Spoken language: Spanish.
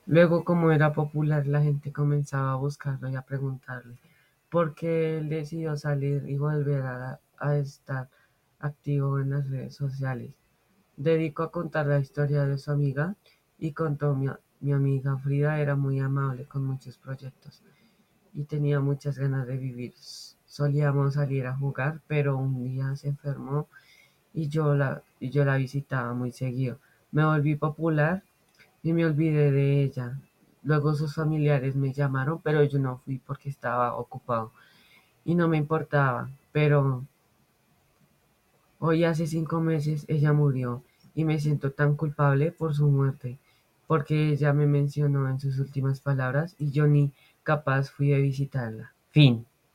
Luego, como era popular, la gente comenzaba a buscarlo y a preguntarle por qué él decidió salir y volver a estar activo en las redes sociales. Dedicó a contar la historia de su amiga y contó mi amiga Frida era muy amable con muchos proyectos y tenía muchas ganas de vivir. Solíamos salir a jugar, pero un día se enfermó y yo la visitaba muy seguido. Me volví popular y me olvidé de ella. Luego sus familiares me llamaron, pero yo no fui porque estaba ocupado y no me importaba. Pero hoy hace 5 meses ella murió y me siento tan culpable por su muerte, porque ella me mencionó en sus últimas palabras y yo ni capaz fui de visitarla. Fin.